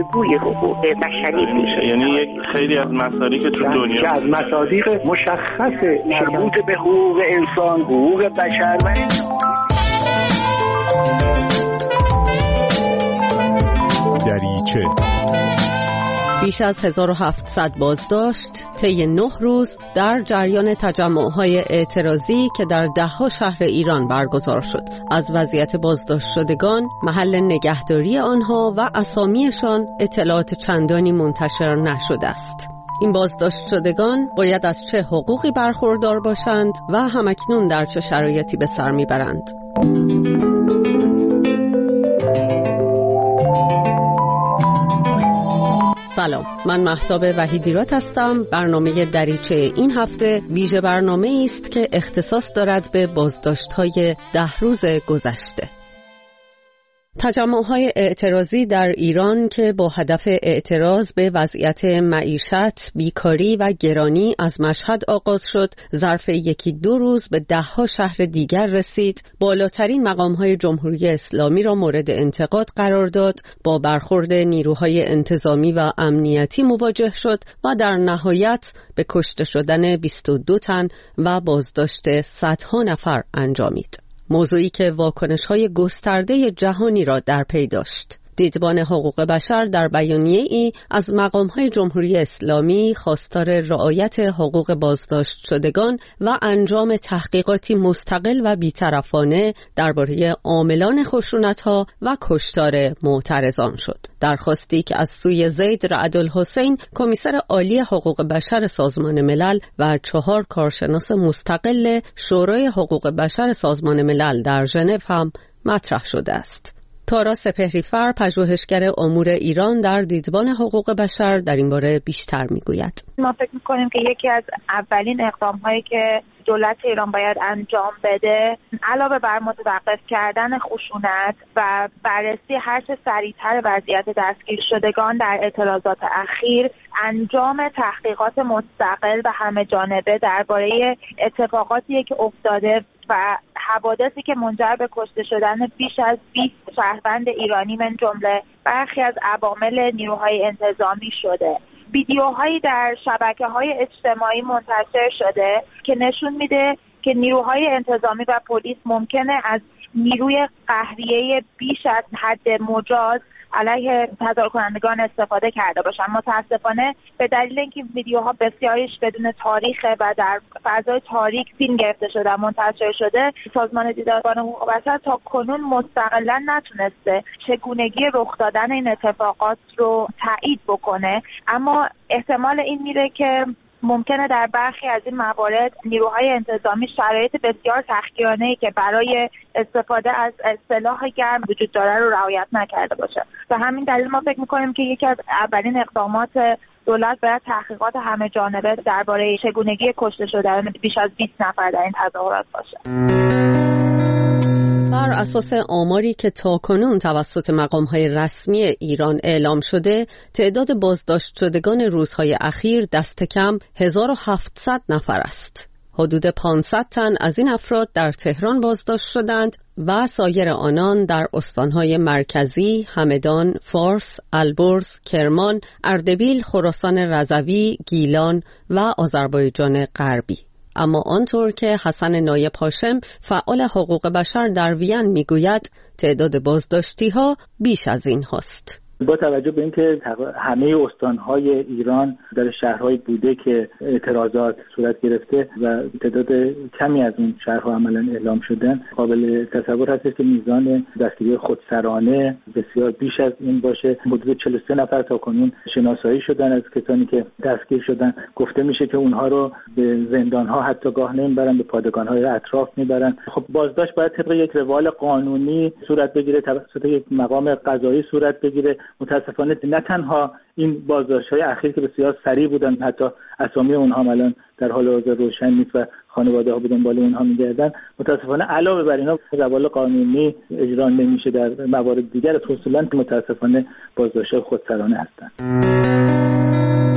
الگوی حقوق بشری میشه. یعنی یک خیلی از مصادیق که تو دنیا که از مصادیق مشخص مربوط به حقوق انسان، حقوق بشر و دریچه بیش از 1700 بازداشت طی 9 روز در جریان تجمع‌های اعتراضی که در ده‌ها شهر ایران برگزار شد. از وضعیت بازداشت شدگان، محل نگهداری آنها و اسامیشان اطلاعات چندانی منتشر نشده است. این بازداشت شدگان باید از چه حقوقی برخوردار باشند و همکنون در چه شرایطی به سر میبرند؟ سلام، من مهتاب وحیدیرات هستم. برنامه دریچه این هفته ویژه برنامه است که اختصاص دارد به بازداشت‌های 10 روز گذشته. تجمع‌های اعتراضی در ایران که با هدف اعتراض به وضعیت معیشت، بیکاری و گرانی از مشهد آغاز شد، ظرف 1-2 روز به 10 شهر دیگر رسید، بالاترین مقام‌های جمهوری اسلامی را مورد انتقاد قرار داد، با برخورد نیروهای انتظامی و امنیتی مواجه شد و در نهایت به کشته شدن 22 تن و بازداشت صدها نفر انجامید. موضوعی که واکنش‌های گسترده جهانی را در پی داشت. دیدبان حقوق بشر در بیانیه‌ای از مقام‌های جمهوری اسلامی خواستار رعایت حقوق بازداشت شدگان و انجام تحقیقاتی مستقل و بی‌طرفانه درباره عاملان خشونت‌ها و کشتار معترضان شد. درخواستی که از سوی زید رعدالحسین، کمیسر عالی حقوق بشر سازمان ملل و 4 کارشناس مستقل شورای حقوق بشر سازمان ملل در ژنو هم مطرح شده است. تارا سپهری‌فر، پژوهشگر امور ایران در دیدبان حقوق بشر، در این باره بیشتر میگوید. ما فکر می‌کنیم که یکی از اولین اقدام‌هایی که دولت ایران باید انجام بده، علاوه بر متوقف کردن خشونت و بررسی هر چه سریعتر وضعیت دستگیر شدگان در اعتراضات اخیر، انجام تحقیقات مستقل و همه جانبه درباره اتفاقاتی که افتاده و حوادثی که منجر به کشته شدن بیش از 20 شهروند ایرانی من جمله برخی از عوامل نیروهای انتظامی شده. ویدیوهایی در شبکه‌های اجتماعی منتشر شده که نشون میده که نیروهای انتظامی و پلیس ممکنه از نیروی قهریه بیش از حد مجاز علیه تظاهر کنندگان استفاده کرده باشن. متاسفانه به دلیل اینکه ویدیوها بسیاریش بدون تاریخه و در فضای تاریک فیلم گرفته شده منتشر شده، سازمان دیدبان حقوق بشر تا کنون مستقلا نتونسته چگونگی رخ دادن این اتفاقات رو تایید بکنه، اما احتمال این میره که ممکنه در برخی از این موارد نیروهای انتظامی شرایط بسیار تحقیرانه‌ای که برای استفاده از سلاح گرم وجود داره رو رعایت نکرده باشه. و همین دلیل ما فکر می‌کنیم که یکی از اولین اقدامات دولت باید تحقیقات همه جانبه درباره چگونگی کشته شدن بیش از 20 نفر در این تظاهرات باشه. بر اساس آماری که تاکنون توسط مقام‌های رسمی ایران اعلام شده، تعداد بازداشت شدگان روزهای اخیر دست کم 1700 نفر است. حدود 500 تن از این افراد در تهران بازداشت شدند و سایر آنان در استانهای مرکزی، همدان، فارس، البرز، کرمان، اردبیل، خراسان رضوی، گیلان و آذربایجان غربی. اما آنطور که حسن نایب هاشم، فعال حقوق بشر در وین میگوید، تعداد بازداشتی‌ها بیش از این هاست. با توجه به اینکه همه استانهای ایران در شهرهایی بوده که اعتراضات صورت گرفته و تعداد کمی از اون شهرها عملاً اعلام شدن، قابل تصور هست که میزان دستگیری خودسرانه بسیار بیش از این باشه. حدود 43 نفر تاکنون شناسایی شدن از کسانی که دستگیر شدن. گفته میشه که اونها رو به زندانها حتی گاه نمیبرن، به پادگانهای اطراف میبرن. خب بازداشت باید طبق یک روال قانونی صورت بگیره، توسط یک مقام قضایی صورت بگیره. متاسفانه نه تنها این بازداشت‌های اخیر که بسیار سریع بودن، حتی اسامی اونها الان در حال حاضر روشن نیست و خانواده‌ها به دنبال اونها می‌گردن. متاسفانه علاوه بر اینا روال قانونی اجرا نمیشه در موارد دیگر، خصوصاً متاسفانه بازداشت‌های خودسرانه هستند.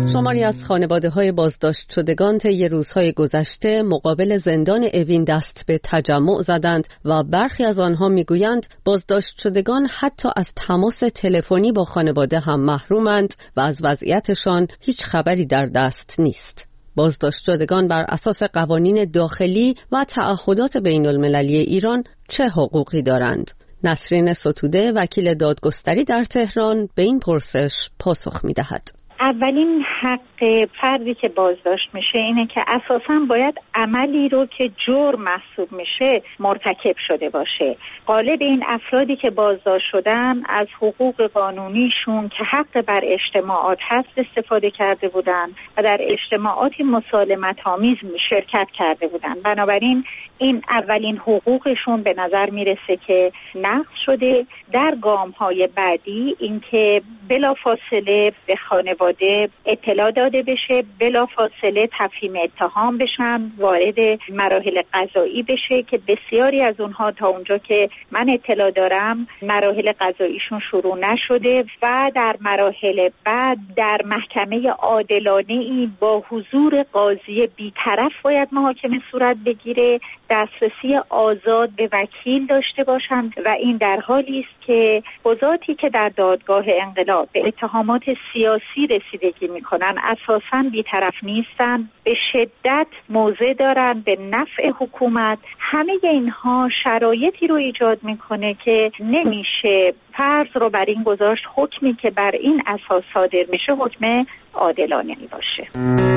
شماری از خانواده‌های بازداشت شدگان طی روزهای گذشته مقابل زندان اوین دست به تجمع زدند و برخی از آنها میگویند بازداشت شدگان حتی از تماس تلفنی با خانواده هم محرومند و از وضعیتشان هیچ خبری در دست نیست. بازداشت شدگان بر اساس قوانین داخلی و تعهدات بین المللی ایران چه حقوقی دارند؟ نسرین ستوده وکیل دادگستری در تهران به این پرسش پاسخ می‌دهد. اولین حق فردی که بازداشت میشه اینه که اساساً باید عملی رو که جرم محسوب میشه مرتکب شده باشه. غالب این افرادی که بازداشت شدن از حقوق قانونیشون که حق بر اجتماعات هست استفاده کرده بودن و در اجتماعاتی مسالمت‌آمیز شرکت کرده بودن. بنابراین این اولین حقوقشون به نظر میرسه که نقض شده. در گام‌های بعدی اینکه بلافاصله به خانواده اطلاع داده بشه، بلافاصله تفهیم اتهام بشن، وارد مراحل قضایی بشه که بسیاری از اونها تا اونجا که من اطلاع دارم مراحل قضاییشون شروع نشده و در مراحل بعد در محکمه عادلانه‌ای با حضور قاضی بی‌طرف باید محاکمه صورت بگیره، دسترسی آزاد به وکیل داشته باشند و این در حالی است که قضاتی که در دادگاه انقلاب به اتهامات سیاسی رسیدگی میکنن اساساً بی‌طرف نیستن، به شدت موضع دارن به نفع حکومت. همه اینها شرایطی رو ایجاد میکنه که نمیشه فرض رو بر این گذاشت حکمی که بر این اساس صادر میشه حکم عادلانه باشه.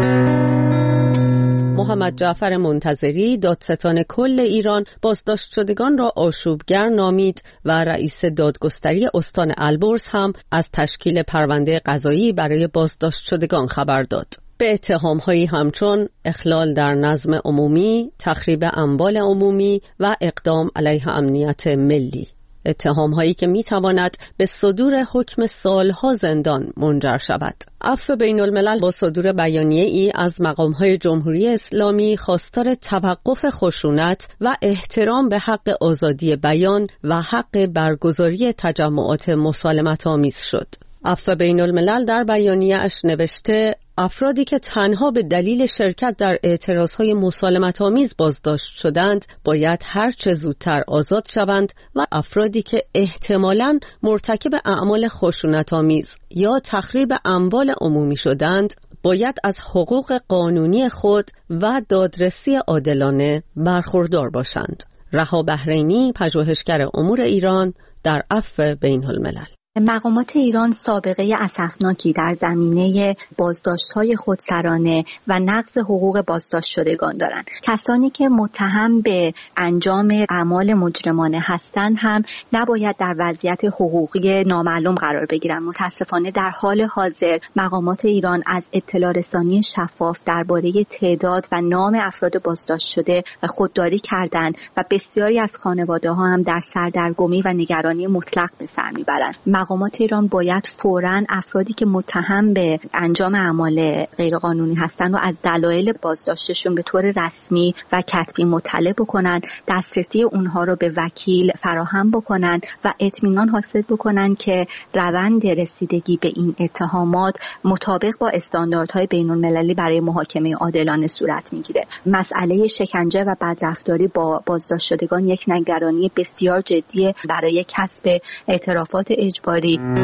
محمد جعفر منتظری دادستان کل ایران بازداشت شدگان را آشوبگر نامید و رئیس دادگستری استان البرز هم از تشکیل پرونده قضایی برای بازداشت شدگان خبر داد. به اتهام‌هایی همچون اخلال در نظم عمومی، تخریب اموال عمومی و اقدام علیه امنیت ملی. اتهام‌هایی که می‌تواند به صدور حکم سالها زندان منجر شود. عفو بین الملل با صدور بیانیه‌ای از مقام‌های جمهوری اسلامی خواستار توقف خشونت و احترام به حق آزادی بیان و حق برگزاری تجمعات مسالمت‌آمیز شد. عفو بین الملل در بیانیه‌اش نوشته افرادی که تنها به دلیل شرکت در اعتراضهای مسالمت‌آمیز بازداشت شدند باید هر چه زودتر آزاد شوند و افرادی که احتمالاً مرتکب اعمال خشونت‌آمیز یا تخریب اموال عمومی شدند باید از حقوق قانونی خود و دادرسی عادلانه برخوردار باشند. رها بحرینی، پژوهشگر امور ایران در عفو بین الملل. مقامات ایران سابقه اسفناکی در زمینه بازداشت‌های خودسرانه و نقض حقوق بازداشت شدگان دارند. کسانی که متهم به انجام اعمال مجرمانه هستند هم نباید در وضعیت حقوقی نامعلوم قرار بگیرند. متاسفانه در حال حاضر مقامات ایران از اطلاع رسانی شفاف درباره تعداد و نام افراد بازداشت شده خودداری کردند و بسیاری از خانواده‌ها هم در سردرگمی و نگرانی مطلق به سر می‌برند. مقامات ایران باید فوراً افرادی که متهم به انجام اعمال غیرقانونی هستند و از دلایل بازداشتشون به طور رسمی و کتبی مطلع بکنند، دسترسی اونها رو به وکیل فراهم بکنند و اطمینان حاصل بکنند که روند رسیدگی به این اتهامات مطابق با استانداردهای بین‌المللی برای محاکمه عادلانه صورت میگیره. مسئله شکنجه و بدرفتاری با بازداشت شدگان یک نگرانی بسیار جدی برای کسب اعترافات اجباری.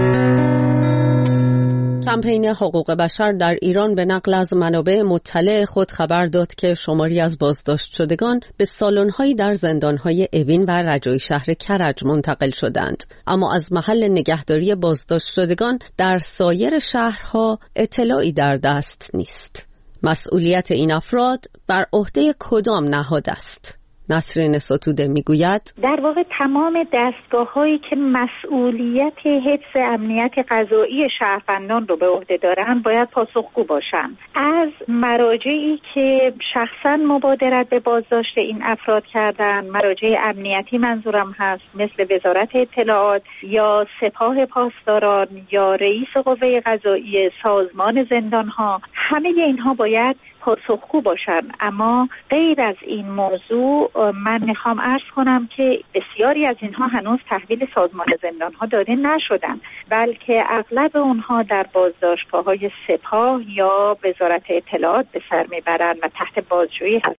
کمپین حقوق بشر در ایران به نقل از منابع مطلع خود خبر داد که شماری از بازداشت شدگان به سالن‌هایی در زندان‌های اوین و رجایی شهر کرج منتقل شدند، اما از محل نگهداری بازداشت شدگان در سایر شهرها اطلاعی در دست نیست. مسئولیت این افراد بر عهده کدام نهاد است؟ نسرین ستوده میگوید در واقع تمام دستگاه‌هایی که مسئولیت حفظ امنیت غذایی شهروندان رو به عهده دارن باید پاسخگو باشن. از مراجعی که شخصاً مبادرت به بازداشت این افراد کردن، مراجع امنیتی منظورم هست، مثل وزارت اطلاعات یا سپاه پاسداران یا رئیس قوه قضاییه، سازمان زندان‌ها، همه اینها باید پاسخگو باشن. اما غیر از این موضوع من میخوام عرض کنم که بسیاری از اینها هنوز تحویل سازمان زندانها داده نشدن، بلکه اغلب اونها در بازداشتگاه‌های سپاه یا وزارت اطلاعات به سر میبرن و تحت بازجویی هست.